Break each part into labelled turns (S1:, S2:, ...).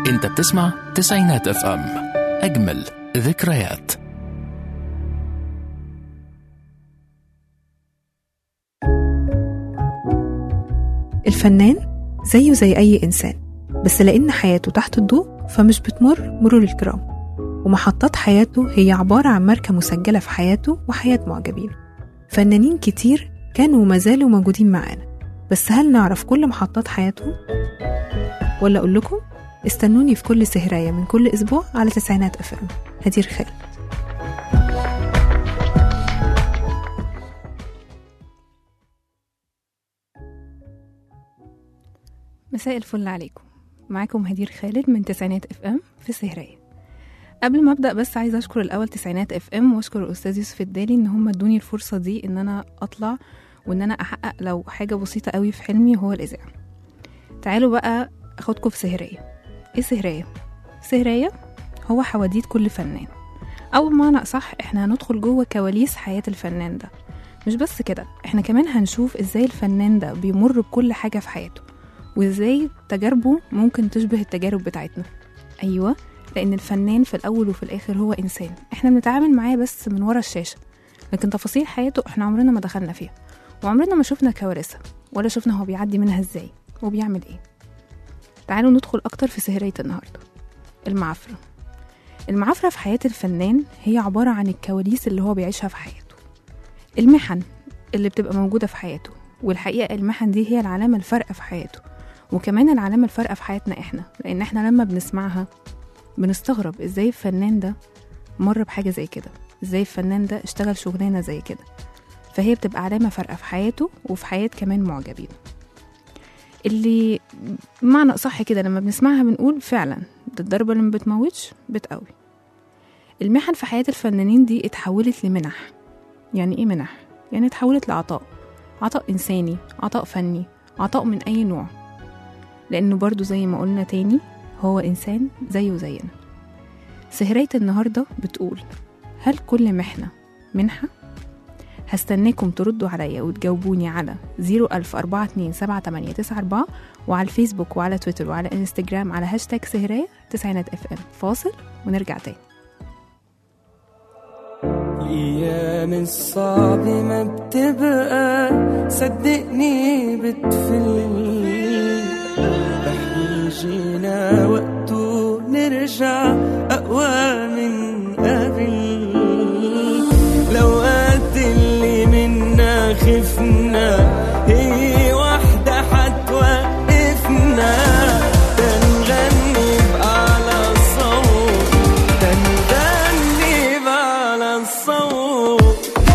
S1: انت بتسمع تسعينات اف ام، اجمل ذكريات.
S2: الفنان زيه زي أي إنسان، بس لأن حياته تحت الضوء فمش بتمر مرور الكرام، ومحطات حياته هي عبارة عن ماركة مسجلة في حياته وحياة معجبين. فنانين كتير كانوا وما زالوا موجودين معانا، بس هل نعرف كل محطات حياتهم؟ ولا أقول لكم استنوني في كل سهراية من كل أسبوع على تسعينات اف ام. هدير خالد. مساء الفل عليكم، معاكم هدير خالد من تسعينات اف ام في سهراية. قبل ما ابدا بس عايزه اشكر الاول تسعينات اف ام واشكر الاستاذ يوسف الدالي ان هم ادوني الفرصه دي ان انا اطلع وان انا احقق لو حاجه بسيطه قوي في حلمي وهو الاذاعه. تعالوا بقى اخدكم في سهرايه. ايه سهرايه؟ سهرايه هو حواديت كل فنان، او بمعنى اصح احنا هندخل جوه كواليس حياه الفنان ده. مش بس كده، احنا كمان هنشوف ازاي الفنان ده بيمر بكل حاجه في حياته، وازاي تجاربه ممكن تشبه التجارب بتاعتنا. ايوه، لأن الفنان في الأول وفي الآخر هو إنسان، إحنا بنتعامل معاه بس من ورا الشاشة، لكن تفاصيل حياته إحنا عمرنا ما دخلنا فيها، وعمرنا ما شفنا كوارثة ولا شفنا هو بيعدي منها إزاي وبيعمل إيه. تعالوا ندخل أكتر في سهرية النهاردة. المعافرة. المعافرة في حياة الفنان هي عبارة عن الكواليس اللي هو بيعيشها في حياته، المحن اللي بتبقى موجودة في حياته، والحقيقة المحن دي هي العلامة الفارقة في حياته، وكمان العلامة الفارقة في حياتنا إحنا، لأن إحنا لما بنسمعها بنستغرب ازاي الفنان ده مر بحاجة زي كده، ازاي الفنان ده اشتغل شغلانة زي كده. فهي بتبقى علامة فارقة في حياته وفي حياة كمان معجبين، اللي معنى صح كده لما بنسمعها بنقول فعلا ده الضربة اللي ما بتموتش بتقوي. المحن في حياة الفنانين دي اتحولت لمنح. يعني ايه منح؟ يعني اتحولت لعطاء، عطاء إنساني، عطاء فني، عطاء من أي نوع، لأنه برضو زي ما قلنا تاني هو إنسان زيه زينا. سهرية النهاردة بتقول: هل كل محنة منحة؟ هستناكم تردوا عليا وتجاوبوني على 014278894 وعلى الفيسبوك وعلى تويتر وعلى انستجرام على هاشتاج سهرية تسعينات اف ام. فاصل ونرجع تاني.
S3: الأيام الصعب ما بتبقى صدقني بتفل، جينا وقته نرجع أقوى من قبل. الأوقات اللي منا خفنا هي وحدة حتوقفنا، تنغني بأعلى الصوت، تنغني بأعلى الصوت.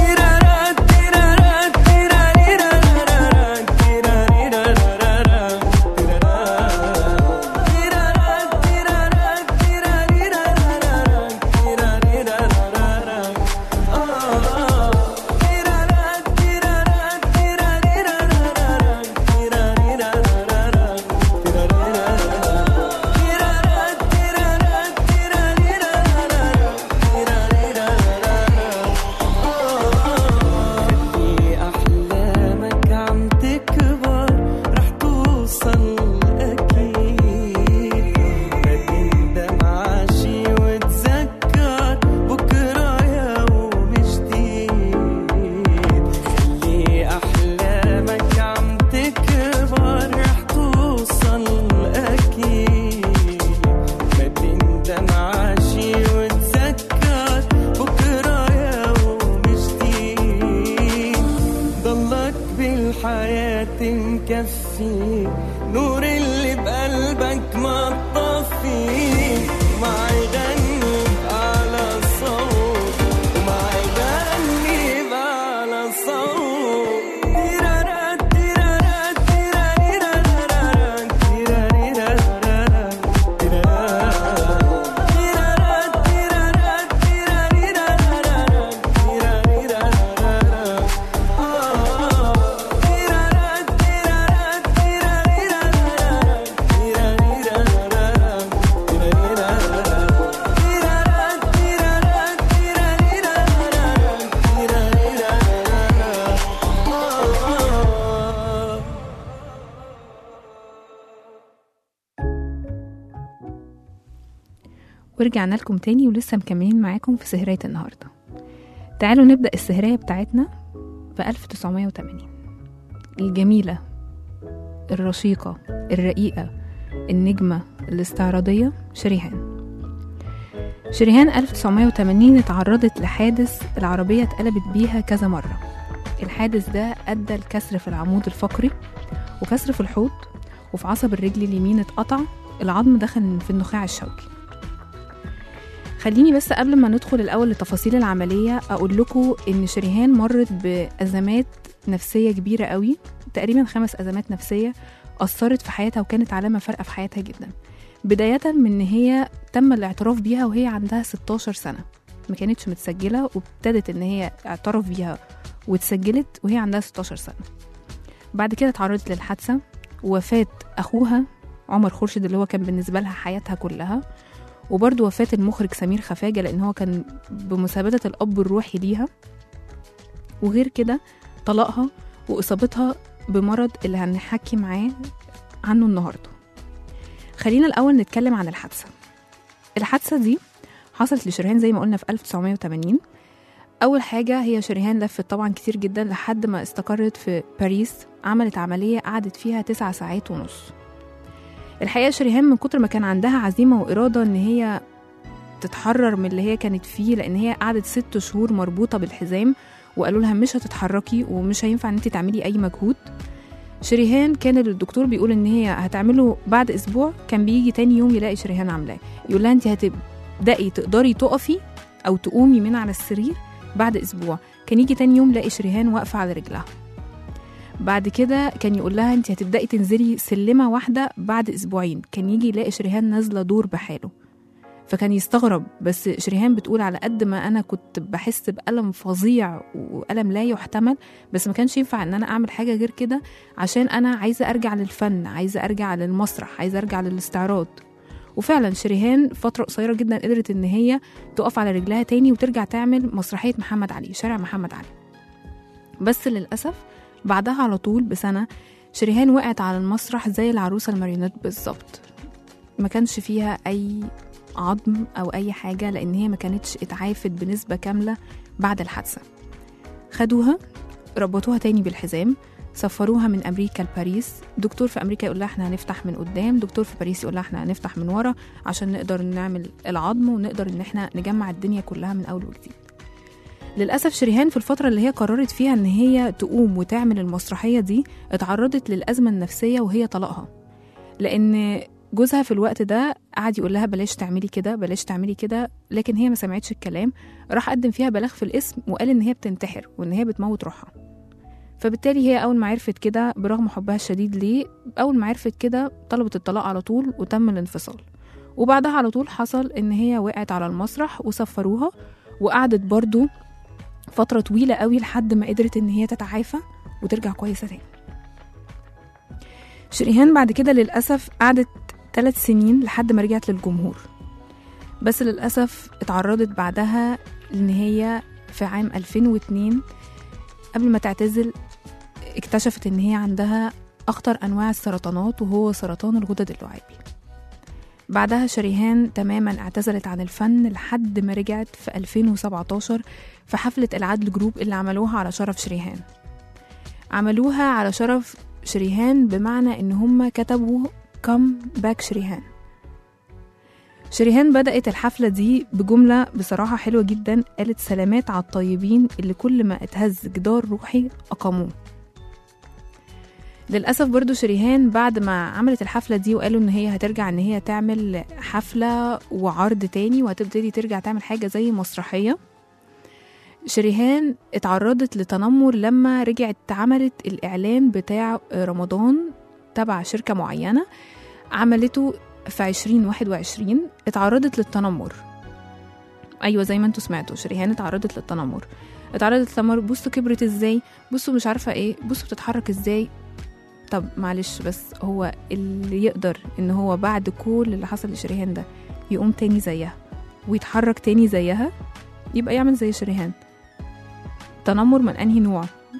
S3: مكفي نور اللي بقلبك ما تطفي، ما يغني بأعلى الصوت وما يغني بأعلى الصوت.
S2: ورجعنا لكم تاني ولسه مكملين معاكم في سهرية النهاردة. تعالوا نبدأ السهرية بتاعتنا في 1980. الجميلة الرشيقة الرقيقة النجمة الاستعراضية شريهان 1980 اتعرضت لحادث العربية اتقلبت بيها كذا مرة. الحادث ده أدى لكسر في العمود الفقري وكسر في الحوض، وفي عصب الرجل اليمين اتقطع، العظم دخل في النخاع الشوكي. خليني بس قبل ما ندخل الأول لتفاصيل العملية أقول لكم إن شريهان مرت بأزمات نفسية كبيرة قوي، تقريبا 5 أزمات نفسية أثرت في حياتها وكانت علامة فارقة في حياتها جدا. بداية من إن هي تم الاعتراف بيها وهي عندها 16 سنة، ما كانتش متسجلة، وابتدت إن هي اعترف بيها واتسجلت وهي عندها 16 سنة. بعد كده اتعرضت للحادثة ووفاة أخوها عمر خورشيد اللي هو كان بالنسبة لها حياتها كلها، وبرضه وفاة المخرج سمير خفاجة لأن هو كان بمثابة الأب الروحي ليها، وغير كده طلاقها وإصابتها بمرض اللي هنحكي معاه عنه النهاردة. خلينا الأول نتكلم عن الحادثة دي حصلت لشريهان زي ما قلنا في 1980. أول حاجة هي شريهان لفت طبعا كتير جدا لحد ما استقرت في باريس، عملت عملية قعدت فيها 9 ساعات ونص. الحقيقة شريهان من كتر ما كان عندها عزيمة وإرادة إن هي تتحرر من اللي هي كانت فيه، لأن هي قعدت 6 شهور مربوطة بالحزام وقالوا لها مش هتتحركي ومش هينفع إن انت تعملي أي مجهود. شريهان كان الدكتور بيقول إن هي هتعمله بعد أسبوع، كان بيجي تاني يوم يلاقي شريهان عاملاه، يقول لها انت هتبدأي تقدري تقفي أو تقومي من على السرير بعد أسبوع. كان يجي تاني يوم يلاقي شريهان واقفة على رجلها. بعد كده كان يقول لها انت هتبدأي تنزلي سلمة واحدة بعد أسبوعين، كان يجي يلاقي شريهان نازلة دور بحاله. فكان يستغرب، بس شريهان بتقول على قد ما أنا كنت بحس بألم فظيع وألم لا يحتمل، بس ما كانش ينفع أن أنا أعمل حاجة غير كده، عشان أنا عايزة أرجع للفن، عايزة أرجع للمسرح، عايزة أرجع للاستعراض. وفعلا شريهان فترة قصيرة جدا قدرت إن هي تقف على رجلها تاني وترجع تعمل مسرحية محمد علي، شارع محمد علي. بس للأسف بعدها على طول بسنة شريهان وقعت على المسرح زي العروسة الماريونيت بالظبط، ما كانش فيها أي عظم أو أي حاجة، لأن هي ما كانتش اتعافت بنسبة كاملة بعد الحادثة. خدوها ربطوها تاني بالحزام، سفروها من أمريكا لباريس. دكتور في أمريكا يقول لها احنا هنفتح من قدام، دكتور في باريس يقول لها احنا هنفتح من ورا عشان نقدر نعمل العظم ونقدر ان احنا نجمع الدنيا كلها من أول وجديد. للأسف شريهان في الفترة اللي هي قررت فيها ان هي تقوم وتعمل المسرحية دي اتعرضت للأزمة النفسية وهي طلاقها، لأن جوزها في الوقت ده قعد يقول لها بلاش تعملي كده بلاش تعملي كده، لكن هي ما سمعتش الكلام، راح قدم فيها بلاغ في الاسم وقال ان هي بتنتحر وان هي بتموت روحها. فبالتالي هي أول ما عرفت كده برغم حبها الشديد ليه، أول ما عرفت كده طلبت الطلاق على طول وتم الانفصال. وبعدها على طول حصل إن هي وقعت على المسرح وسفروها، وقعدت برضو فترة طويلة قوي لحد ما قدرت إن هي تتعافى وترجع كويسة تاني. شريهان بعد كده للأسف قعدت 3 سنين لحد ما رجعت للجمهور، بس للأسف اتعرضت بعدها إن هي في عام 2002 قبل ما تعتزل اكتشفت ان هي عندها اخطر انواع السرطانات وهو سرطان الغدد اللعابي. بعدها شريهان تماما اعتزلت عن الفن لحد ما رجعت في 2017 في حفلة العدل جروب اللي عملوها على شرف شريهان. عملوها على شرف شريهان بمعنى ان هم كتبوا come back شريهان. شريهان بدأت الحفلة دي بجملة بصراحة حلوة جدا، قالت سلامات على الطيبين اللي كل ما اتهز جدار روحي أقاموه. للأسف برضو شريهان بعد ما عملت الحفلة دي وقالوا ان هي هترجع ان هي تعمل حفلة وعرض تاني وهتبتدي ترجع تعمل حاجة زي مسرحية، شريهان اتعرضت لتنمر لما رجعت عملت الإعلان بتاع رمضان تبع شركة معينة عملته في 2021. اتعرضت للتنمر، أيوة زي ما انتوا سمعتوا، شريهان اتعرضت للتنمر. بصوا كبرت ازاي، بصوا مش عارفة ايه، بصوا بتتحرك ازاي. طب معلش، بس هو اللي يقدر ان هو بعد كل اللي حصل لشريهان ده يقوم تاني زيها ويتحرك تاني زيها، يبقى يعمل زي شريهان. تنمر من انهي نوع؟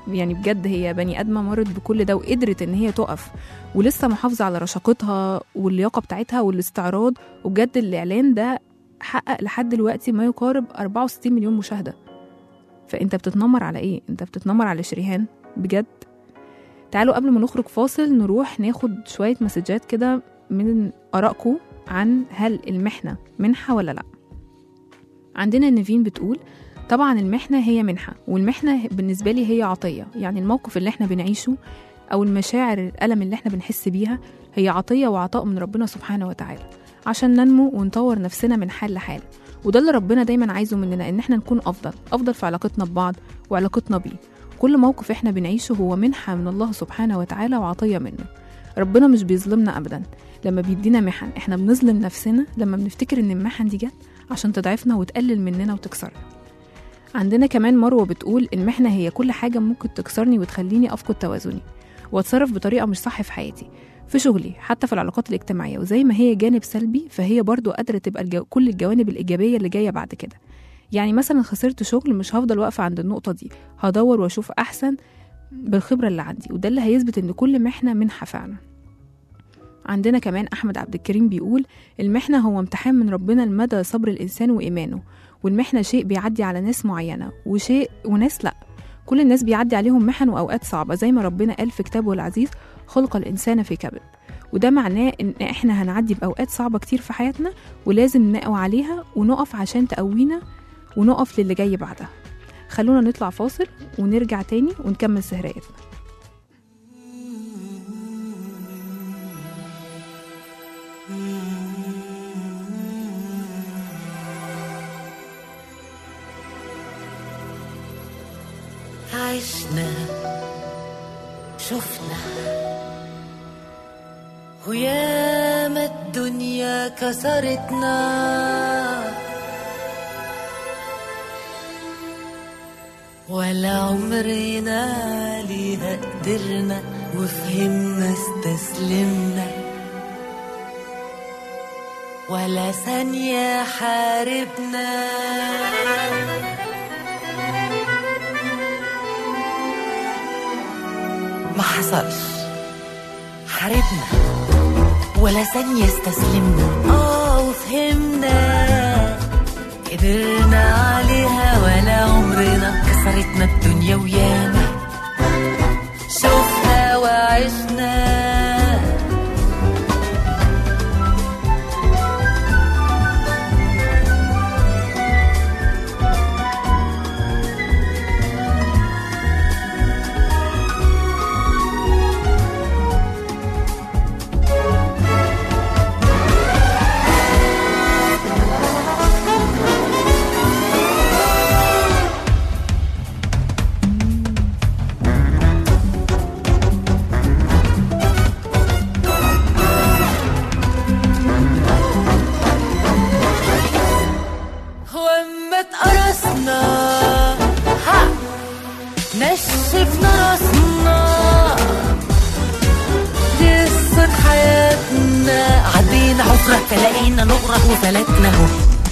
S2: يعني بجد هي بني آدمة مرت بكل ده وقدرت إن هي تقف ولسه محافظة على رشاقتها واللياقة بتاعتها والاستعراض. وبجد الإعلان ده حقق لحد دلوقتي ما يقارب 64 مليون مشاهدة. فأنت بتتنمر على إيه؟ أنت بتتنمر على شريهان بجد؟ تعالوا قبل ما نخرج فاصل نروح ناخد شوية مسجات كده من آرائكم عن هل المحنة منحة ولا لأ. عندنا نيفين بتقول طبعا المحنة هي منحة، والمحنة بالنسبة لي هي عطية. يعني الموقف اللي احنا بنعيشه أو المشاعر الألم اللي احنا بنحس بيها هي عطية وعطاء من ربنا سبحانه وتعالى عشان ننمو ونطور نفسنا من حال لحال. وده اللي ربنا دايما عايزه مننا، إن احنا نكون أفضل في علاقتنا ببعض وعلاقتنا بيه. كل موقف احنا بنعيشه هو منحة من الله سبحانه وتعالى وعطية منه. ربنا مش بيظلمنا أبدا لما بيدينا محن، احنا بنظلم نفسنا لما بنفتكر إن المحن دي جت عشان تضعفنا وتقلل مننا وتكسرنا. عندنا كمان مروة بتقول المحنة هي كل حاجة ممكن تكسرني وتخليني أفقد توازني واتصرف بطريقة مش صح في حياتي، في شغلي، حتى في العلاقات الاجتماعية. وزي ما هي جانب سلبي فهي برضو قادرة تبقى كل الجوانب الإيجابية اللي جاية بعد كده. يعني مثلا خسرت شغل، مش هفضل واقفة عند النقطة دي، هدور واشوف أحسن بالخبرة اللي عندي، وده اللي هيثبت إن كل محنة منحة فعلا. عندنا كمان أحمد عبد الكريم بيقول المحنة هو امتحان من ربنا لمدى صبر الإنسان وإيمانه، والمحنة شيء بيعدي على ناس معينة وناس لأ. كل الناس بيعدي عليهم محن وأوقات صعبة، زي ما ربنا قال في كتابه العزيز خلق الإنسان في كبد. وده معناه إن إحنا هنعدي بأوقات صعبة كتير في حياتنا، ولازم نقوى عليها ونقف عشان تقوينا ونقف للي جاي بعدها. خلونا نطلع فاصل ونرجع تاني ونكمل سهريتنا.
S4: عشنا شفنا وياما الدنيا كسرتنا، ولا عمرنا ليها قدرنا وفهمنا استسلمنا، ولا ثانية حاربنا. ما حصلش، حاربنا ولا ثانية استسلمنا، وفهمنا قدرنا عليها، ولا عمرنا كسرتنا الدنيا ويانا شفنا وعشنا. نشفنا راسنا قصة حياتنا، عدينا حفرة فلاقينا نغرق وفلتنا اهو.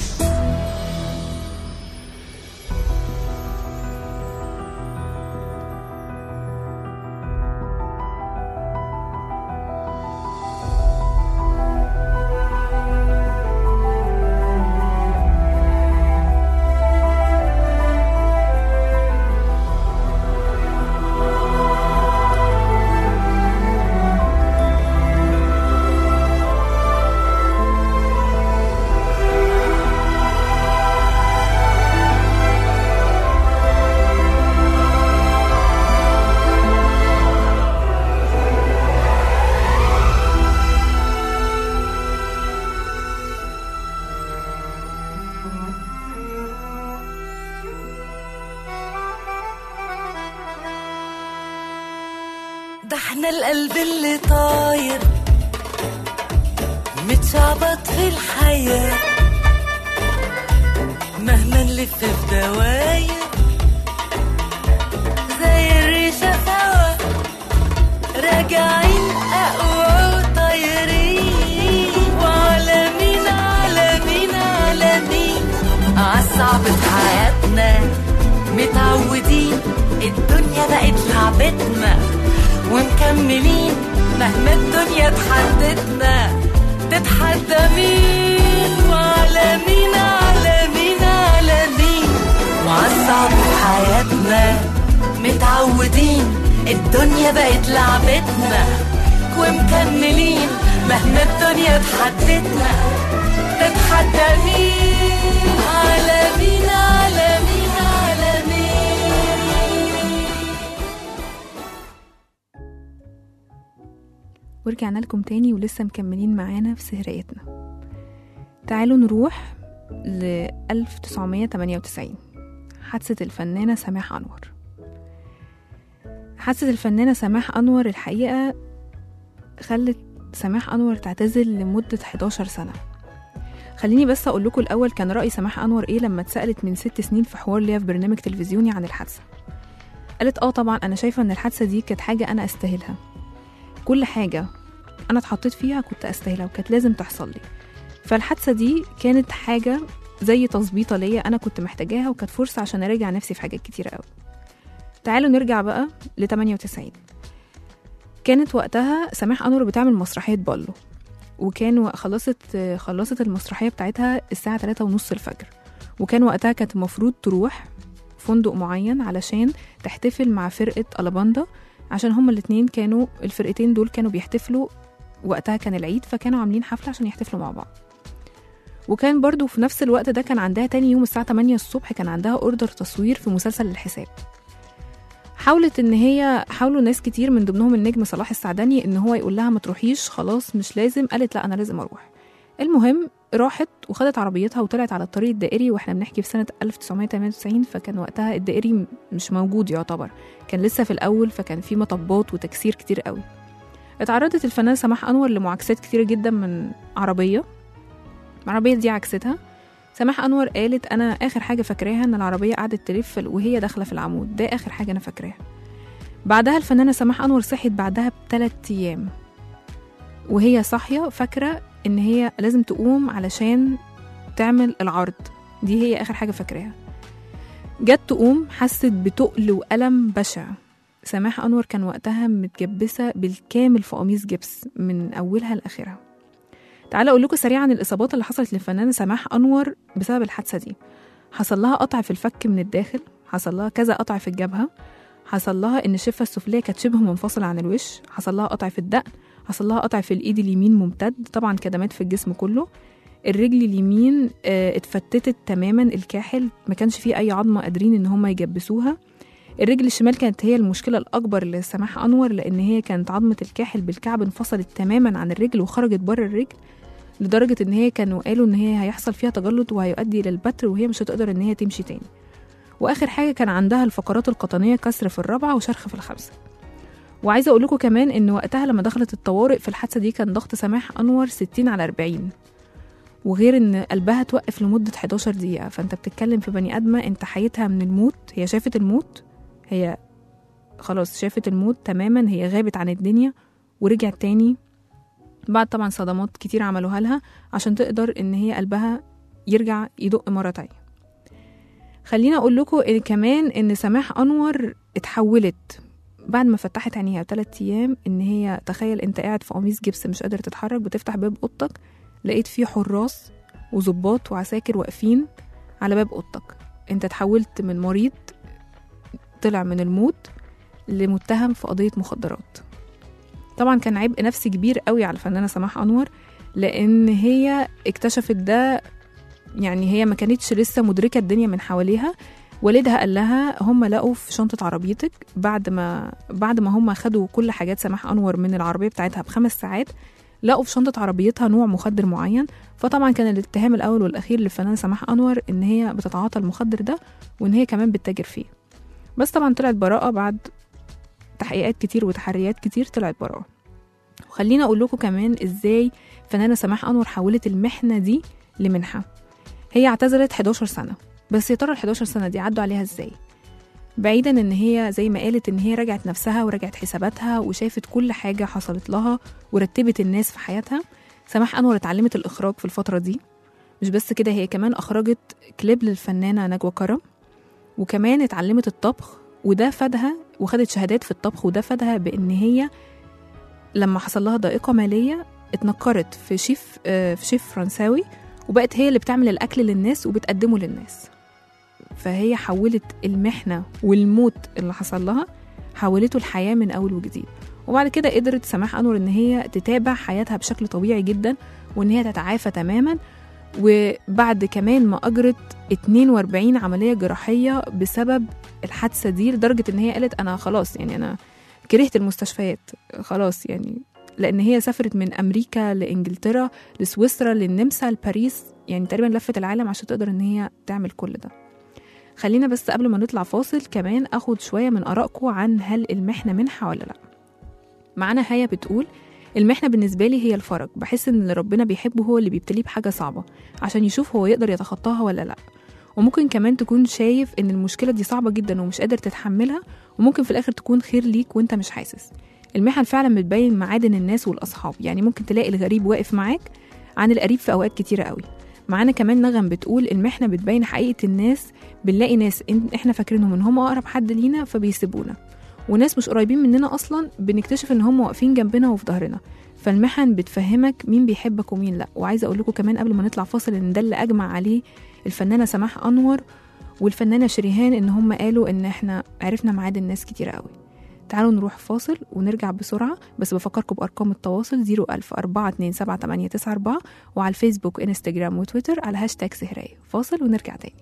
S4: ده احنا القلب اللي طاير متشعبط في الحياة، مهما نلف في دواير زي الريشة سوا، راجعين أقوى وطايرين، وعالمين عالمين عالمين عالصعب في حياتنا متعودين. الدنيا بقت لعبتنا ومكملين مهما الدنيا تحدتنا. تتحدى مين وعلى مين على مين على مين، وعالصعب في حياتنا متعودين الدنيا بقت لعبتنا ومكملين مهما الدنيا تحدتنا. تتحدى مين على مين على مين على مين.
S2: ورجعنا لكم تاني ولسه مكملين معانا في سهريتنا. تعالوا نروح ل 1998، حادثة الفنانة سماح أنور. حادثة الفنانة سماح أنور الحقيقة خلت سماح أنور تعتزل لمدة 11 سنة. خليني بس أقول لكم الأول كان رأي سماح أنور إيه لما اتسألت من 6 سنين في حوار ليها في برنامج تلفزيوني عن الحادثة. قالت طبعا أنا شايفة أن الحادثة دي كانت حاجة أنا أستاهلها، كل حاجة أنا اتحطيت فيها كنت أستاهلها وكانت لازم تحصل لي. فالحادثة دي كانت حاجة زي تظبيطة ليا أنا كنت محتاجاها، وكانت فرصة عشان أراجع نفسي في حاجات كتيرة قوي. تعالوا نرجع بقى ل 98. كانت وقتها سماح أنور بتعمل مسرحية بالو، وكان خلصت المسرحية بتاعتها الساعة 3:30 الفجر، وكان وقتها كانت المفروض تروح فندق معين علشان تحتفل مع فرقة ألاباندا، عشان هما الاتنين كانوا الفرقتين دول كانوا بيحتفلوا وقتها، كان العيد فكانوا عاملين حفلة عشان يحتفلوا مع بعض. وكان برضو في نفس الوقت ده كان عندها تاني يوم الساعة 8 الصبح كان عندها اوردر تصوير في مسلسل الحساب. حاولوا ناس كتير من ضمنهم النجم صلاح السعدني ان هو يقول لها ما تروحيش خلاص مش لازم، قالت لا انا لازم اروح. المهم راحت وخدت عربيتها وطلعت على الطريق الدائري، واحنا بنحكي في سنة 1998 فكان وقتها الدائري مش موجود يعتبر، كان لسه في الاول، فكان في مطبات وتكسير كتير قوي. اتعرضت الفنانة سماح أنور لمعاكسات كتير جدا من العربية دي عكستها. سماح أنور قالت أنا آخر حاجة فاكراها إن العربية قعدت تلف وهي داخلة في العمود، ده آخر حاجة أنا فاكراها. بعدها الفنانة سماح أنور صحيت بعدها ب3 أيام وهي صاحية فاكرة إن هي لازم تقوم علشان تعمل العرض، دي هي آخر حاجة فاكراها. جت تقوم حست بتقل وألم بشع. سماح أنور كان وقتها متجبسة بالكامل في قميص جبس من أولها لآخرها. تعالى أقول لكم سريعا الإصابات اللي حصلت للفنانة سماح أنور بسبب الحادثة دي. حصل لها قطع في الفك من الداخل، حصل لها كذا قطع في الجبهة، حصل لها إن الشفة السفلية كانت شبه منفصلة عن الوش، حصل لها قطع في الدقن، حصل لها قطع في الإيد اليمين ممتد، طبعا كدمات في الجسم كله. الرجل اليمين اتفتتت تماما، الكاحل ما كانش فيه أي عظمة قادرين إن هم يجبسوها. الرجل الشمال كانت هي المشكلة الأكبر لسماح أنور، لأن هي كانت عظمة الكاحل بالكعب انفصلت تماما عن الرجل وخرجت بره الرجل، لدرجة إن هي كانوا قالوا إن هي هيحصل فيها تجلط وهيؤدي للبتر وهي مش هتقدر إن هي تمشي تاني. وآخر حاجة كان عندها الفقرات القطنية كسر في 4 وشرخ في 5. وعايزة أقول لكم كمان إن وقتها لما دخلت الطوارئ في الحادثة دي كان ضغط سماح أنور 60/40، وغير إن قلبها توقف لمدة 11 دقيقة. فأنت بتتكلم في بني آدمة أنت حياتها من الموت، هي شافت الموت، هي خلاص شافت الموت تماما، هي غابت عن الدنيا ورجعت تاني بعد طبعا صدمات كتير عملوها لها عشان تقدر ان هي قلبها يرجع يدق مرة تانية. خلينا اقول لكم إن كمان ان سماح أنور اتحولت بعد ما فتحت عينيها 3 أيام، ان هي تخيل انت قاعد في قميص جبس مش قادر تتحرك، بتفتح باب اوضتك لقيت فيه حراس وظباط وعساكر واقفين على باب اوضتك. انت اتحولت من مريض طلع من الموت لمتهم في قضية مخدرات. طبعا كان عبء نفسي كبير قوي على الفنانة سماح أنور، لأن هي اكتشفت ده، يعني هي ما كانتش لسه مدركة الدنيا من حواليها. والدها قال لها هم لقوا في شنطة عربيتك بعد ما هم خدوا كل حاجات سماح أنور من العربية بتاعتها ب5 ساعات، لقوا في شنطة عربيتها نوع مخدر معين. فطبعا كان الاتهام الأول والأخير للفنانة سماح أنور إن هي بتتعاطى المخدر ده وإن هي كمان بتتاجر فيه. بس طبعا طلعت براءة بعد تحقيقات كتير وتحريات كتير، طلعت براءة. وخلينا أقول لكم كمان إزاي فنانة سماح أنور حولت المحنة دي لمنحة. هي اعتزلت 11 سنة، بس يا ترى ال11 سنة دي عدوا عليها إزاي؟ بعيدا إن هي زي ما قالت إن هي رجعت نفسها ورجعت حساباتها وشافت كل حاجة حصلت لها ورتبت الناس في حياتها. سماح أنور اتعلمت الإخراج في الفترة دي، مش بس كده، هي كمان أخرجت كليب للفنانة نجوى كرم، وكمان اتعلمت الطبخ، وده فادها وخدت شهادات في الطبخ، وده فادها بإن هي لما حصل لها ضائقة مالية اتنكرت في شيف فرنساوي، وبقت هي اللي بتعمل الأكل للناس وبتقدمه للناس. فهي حولت المحنة والموت اللي حصل لها حولته الحياة من أول وجديد. وبعد كده قدرت سماح أنور إن هي تتابع حياتها بشكل طبيعي جدا، وإن هي تتعافى تماما. وبعد كمان ما أجرت 42 عملية جراحية بسبب الحادثة دي، لدرجة إن هي قالت أنا خلاص يعني أنا كرهت المستشفيات خلاص يعني، لأن هي سافرت من أمريكا لإنجلترا لسويسرا للنمسا لباريس، يعني تقريبا لفت العالم عشان تقدر إن هي تعمل كل ده. خلينا بس قبل ما نطلع فاصل كمان أخد شوية من آرائكم عن هل المحنة منحة ولا لأ. معانا هيا بتقول المحنة بالنسبة لي هي الفرج، بحس إن اللي ربنا بيحبه هو اللي بيبتليه بحاجة صعبة عشان يشوف هو يقدر يتخطاها ولا لأ. وممكن كمان تكون شايف إن المشكلة دي صعبة جدا ومش قادر تتحملها، وممكن في الآخر تكون خير ليك وإنت مش حاسس. المحن فعلا بتبين معادن الناس والأصحاب، يعني ممكن تلاقي الغريب واقف معاك عن القريب في أوقات كتيرة قوي. معانا كمان نغم بتقول المحنة بتبين حقيقة الناس، بنلاقي ناس إحنا فاكرينهم إن هم أقرب حد لينا فبيسيبونا، وناس مش قريبين مننا أصلا بنكتشف إن هم واقفين جنبنا وفي ظهرنا. فالمحن بتفهمك مين بيحبك ومين لأ. وعايزة أقول لكم كمان قبل ما نطلع فاصل إن ده اللي أجمع عليه الفنانة سماح أنور والفنانة شريهان، إن هم قالوا إن إحنا عرفنا معادن الناس كتير قوي. تعالوا نروح فاصل ونرجع بسرعة، بس بفكركم بأرقام التواصل 010427894 وعلى الفيسبوك وإنستجرام وتويتر على هاشتاج سهرية. فاصل ونرجع تاني.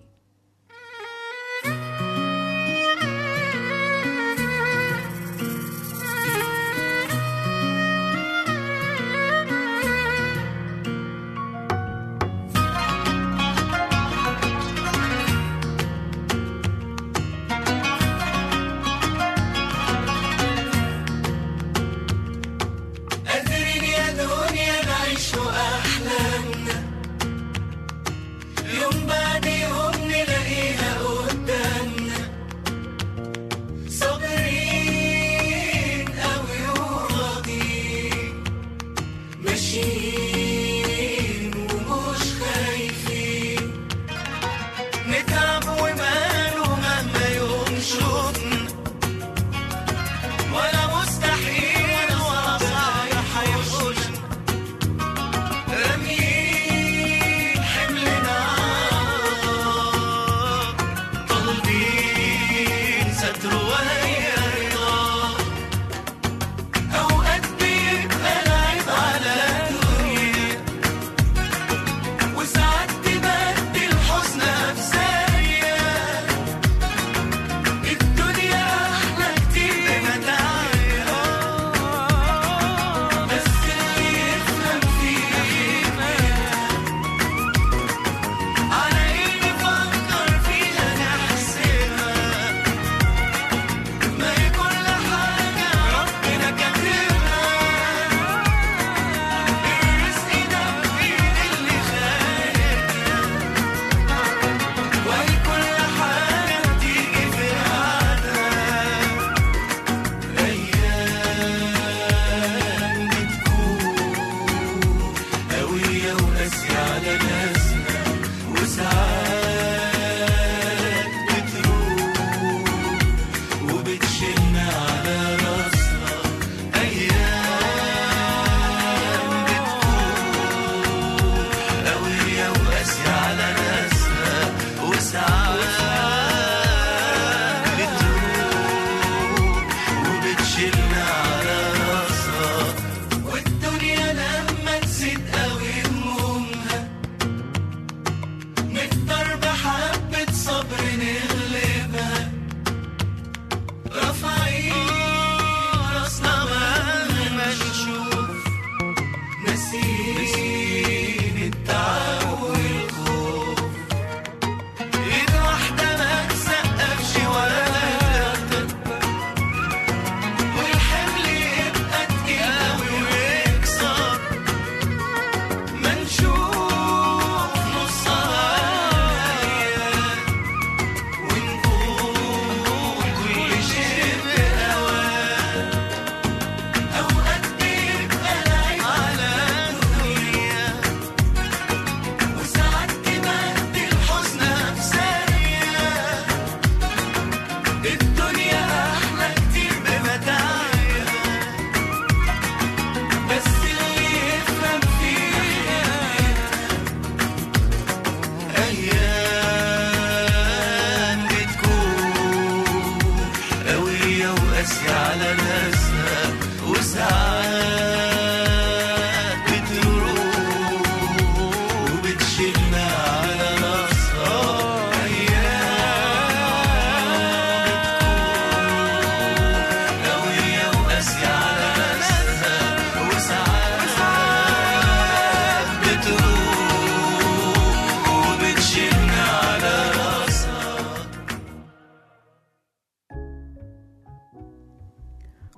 S3: أوقات بيبقى العيب على دنيا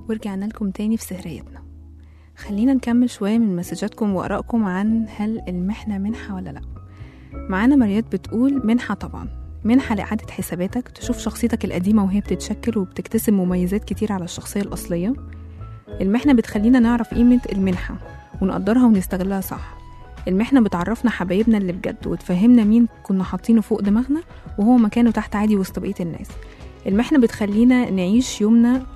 S2: ورجعنا لكم تاني في سهريتنا. خلينا نكمل شوية من مسجاتكم وآرائكم عن هل المحنة منحة ولا لأ. معانا مريات بتقول منحة طبعا، منحة لإعادة حساباتك، تشوف شخصيتك القديمة وهي بتتشكل وبتكتسب مميزات كتير على الشخصية الأصلية. المحنة بتخلينا نعرف قيمة المنحة ونقدرها ونستغلها صح. المحنة بتعرفنا حبايبنا اللي بجد وتفهمنا مين كنا حاطينه فوق دماغنا وهو مكانه تحت عادي وسط بقية الناس. المحنة بتخلينا نعيش يومنا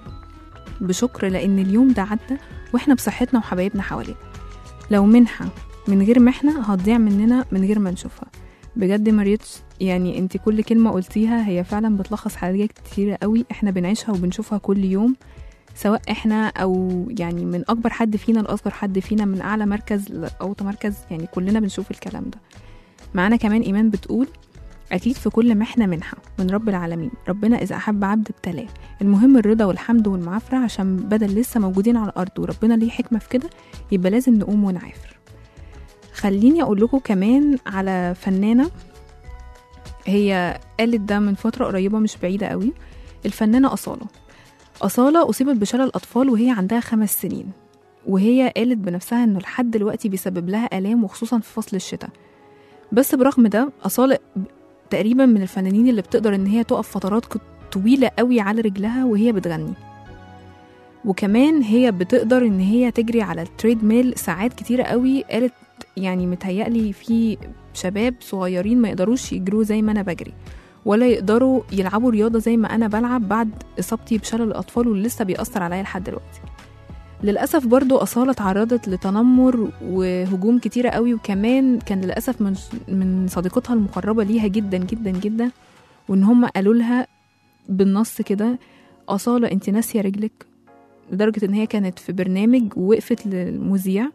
S2: بشكر لأن اليوم ده عدى وإحنا بصحتنا وحبايبنا حوالينا. لو منحة من غير محنة هتضيع مننا من غير ما نشوفها. بجد مريتش، يعني انت كل كلمة قلتيها هي فعلا بتلخص حاجات كتيرة قوي احنا بنعيشها وبنشوفها كل يوم، سواء احنا او يعني من اكبر حد فينا لاصغر حد فينا، من اعلى مركز لاوطى مركز، يعني كلنا بنشوف الكلام ده. معانا كمان ايمان بتقول اكيد في كل محنة منحة من رب العالمين، ربنا اذا احب عبد ابتلاه، المهم الرضا والحمد والمعافرة عشان بدل لسه موجودين على الارض وربنا ليه حكمة في كده يبقى لازم نقوم ونعافر. خليني اقول لكم كمان على فنانة هي قالت ده من فترة قريبة مش بعيدة قوي، الفنانة أصالة أصيبت بشلل الأطفال وهي عندها 5 سنين، وهي قالت بنفسها إنه لحد دلوقتي بيسبب لها آلام وخصوصا في فصل الشتاء. بس برغم ده أصالة تقريبا من الفنانين اللي بتقدر إن هي تقف فترات طويلة قوي على رجلها وهي بتغني، وكمان هي بتقدر إن هي تجري على التريد ميل ساعات كتيرة قوي. قالت يعني متهيألي في شباب صغيرين ما يقدروش يجروا زي ما أنا بجري ولا يقدروا يلعبوا رياضة زي ما أنا بلعب بعد إصابتي بشلل الأطفال واللي لسه بيأثر عليا لحد دلوقتي. للأسف برضو أصالة تعرضت لتنمر وهجوم كتيرة قوي، وكمان كان للأسف من صديقتها المقربة ليها جدا جدا جدا، وإن هم قالوا لها بالنص كده أصالة أنت ناسية رجلك، لدرجة إن هي كانت في برنامج ووقفت للمذيع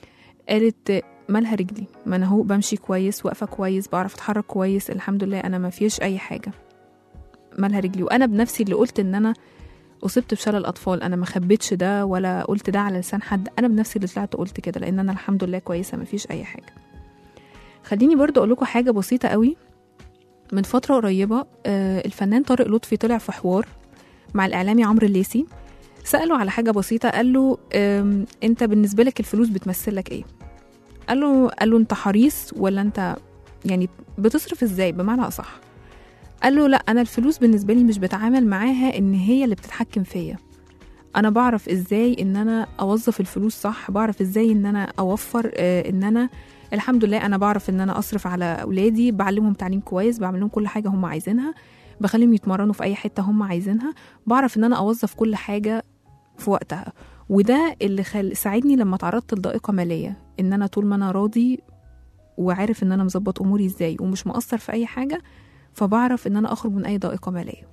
S2: قالت مالها رجلي، ما أنا هو بمشي كويس، واقفة كويس، بعرف أتحرك كويس، الحمد لله أنا ما فيش أي حاجة، مالها رجلي. وأنا بنفسي اللي قلت إن أنا أصبت بشلل الأطفال، أنا ما خبيتش ده ولا قلت ده على لسان حد، أنا بنفسي اللي طلعت قلت كده لأن أنا الحمد لله كويسة ما فيش أي حاجة. خليني برضو أقول لكم حاجة بسيطة قوي. من فترة قريبة الفنان طارق لطفي طلع في حوار مع الإعلامي عمرو الليثي، سأله على حاجة بسيطة، قال له أنت بالنسبة لك الفلوس بتمثلك إيه؟ قال له أنت حريص ولا أنت يعني بتصرف إزاي بمعنى أصح؟ قال له لا، أنا الفلوس بالنسبة لي مش بتعامل معاها إن هي اللي بتتحكم فيا، أنا بعرف إزاي إن أنا أوظف الفلوس صح، بعرف إزاي إن أنا أوفر، إن أنا الحمد لله أنا بعرف إن أنا أصرف على أولادي، بعلمهم تعليم كويس، بعمل لهم كل حاجة هم عايزينها، بخليهم يتمرنوا في أي حتة هم عايزينها، بعرف إن أنا أوظف كل حاجة في وقتها. وده اللي ساعدني لما تعرضت لضائقة مالية، إن أنا طول ما أنا راضي وعارف إن أنا مظبط أموري إزاي ومش مقصر في أي حاجة، فبعرف إن أنا أخرج من أي ضائقة مالية.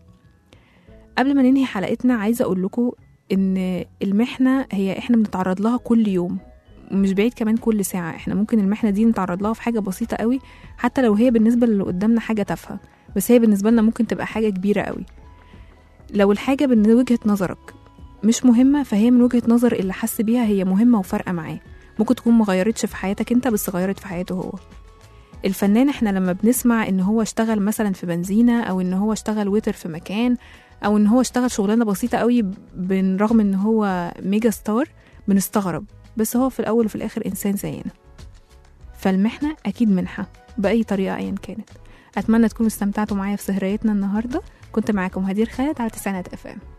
S2: قبل ما ننهي حلقتنا عايزة أقول لكم إن المحنة هي إحنا بنتعرض لها كل يوم، ومش بعيد كمان كل ساعة. إحنا ممكن المحنة دي نتعرض لها في حاجة بسيطة قوي، حتى لو هي بالنسبة للي قدامنا حاجة تافهة، بس هي بالنسبة لنا ممكن تبقى حاجة كبيرة قوي. لو الحاجة من وجهة نظرك مش مهمة، فهي من وجهة نظر اللي حس بيها هي مهمة وفارقة معاه، ممكن تكون ما غيرتش في حياتك انت بس غيرت في حياته هو. الفنان احنا لما بنسمع ان هو اشتغل مثلا في بنزينة، او ان هو اشتغل ويتر في مكان، او ان هو اشتغل شغلانة بسيطة قوي بالرغم ان هو ميجا ستار، بنستغرب، بس هو في الاول وفي الاخر انسان زينا. فالمحنة اكيد منحة بأي طريقة ايا كانت. اتمنى تكونوا استمتعتوا معايا في سهريتنا النهاردة. كنت معاكم هدير خالد على 9 FM.